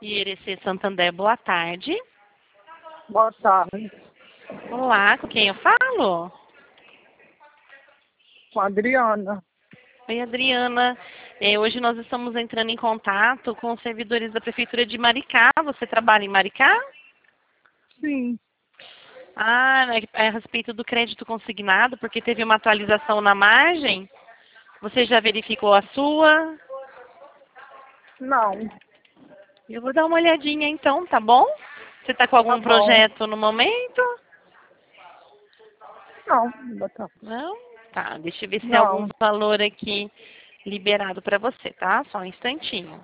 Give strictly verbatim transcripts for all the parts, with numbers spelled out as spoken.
I R C Santander, boa tarde. Boa tarde. Olá, com quem eu falo? Com a Adriana. Oi, Adriana. É, hoje nós estamos entrando em contato com os servidores da Prefeitura de Maricá. Você trabalha em Maricá? Sim. Ah, é a respeito do crédito consignado, porque teve uma atualização na margem. Você já verificou a sua? Não. Eu vou dar uma olhadinha então, tá bom? Você está com Tá algum bom. projeto no momento? Não. Botar. Não? Tá, deixa eu ver se tem algum Não. valor aqui liberado para você, tá? Só um instantinho.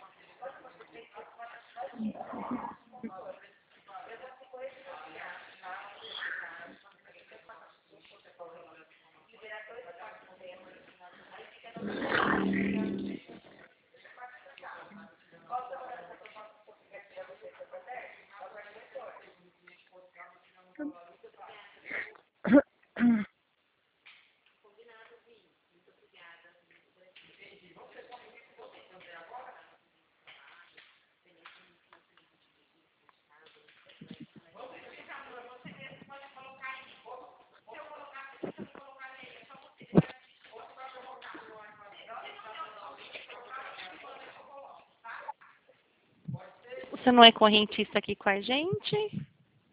Você não é correntista aqui com a gente?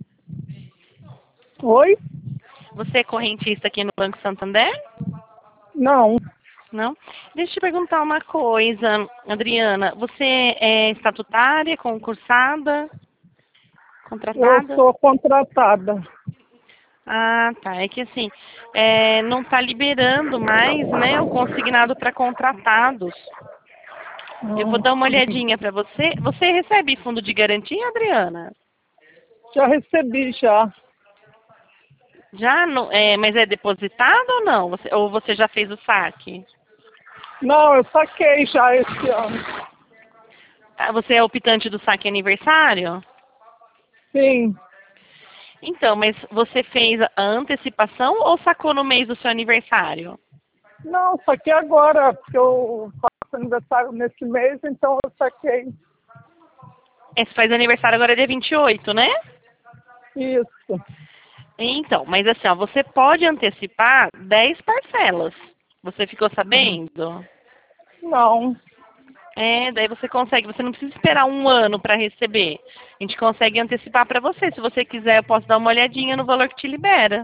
Oi? Você é correntista aqui no Banco Santander? Não. Não? Deixa eu te perguntar uma coisa, Adriana. Você é estatutária, concursada, Eu contratada? sou contratada. Ah, tá. É que assim, é, não está liberando mais, né, o consignado para contratados. Eu vou Hum, dar uma olhadinha para você. Você recebe fundo de garantia, Adriana? Já recebi já. Já? Não, é, mas é depositado ou não? Você, ou você já fez o saque? Não, eu saquei já esse ano. Ah, você é optante do saque aniversário? Sim. Então, mas você fez a antecipação ou sacou no mês do seu aniversário? Não, saquei agora, porque eu faço aniversário nesse mês, então eu saquei. É, você faz aniversário agora dia vinte e oito, né? Isso. Então, mas assim, ó, você pode antecipar dez parcelas. Você ficou sabendo? Não. É, daí você consegue, você não precisa esperar um ano para receber. A gente consegue antecipar para você. Se você quiser, eu posso dar uma olhadinha no valor que te libera.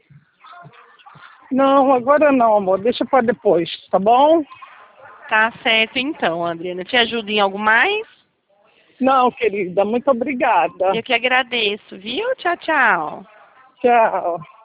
Não, agora não, amor. Deixa pra depois, tá bom? Tá certo então, Adriana. Te ajuda em algo mais? Não, querida. Muito obrigada. Eu que agradeço, viu? Tchau, tchau. Tchau.